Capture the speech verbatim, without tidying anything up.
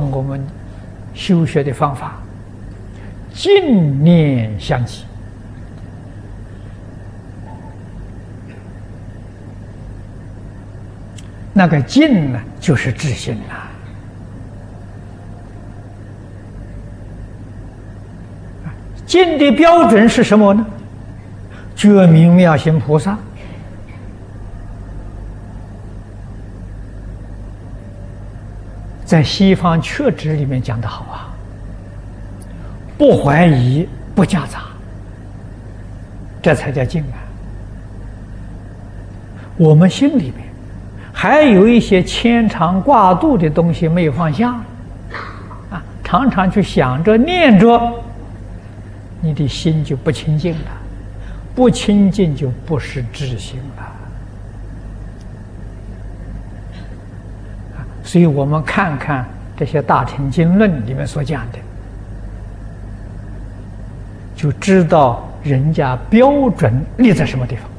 我们修学的方法，净念相继。那个净呢，就是自信了。净的标准是什么呢？觉明妙行菩萨。在西方确指里面讲得好啊，不怀疑，不夹杂，这才叫净啊。我们心里面还有一些牵肠挂肚的东西没有放下啊，常常去想着念着，你的心就不清净了，不清净就不是自心了。所以我们看看这些大乘经论里面所讲的，就知道人家标准立在什么地方。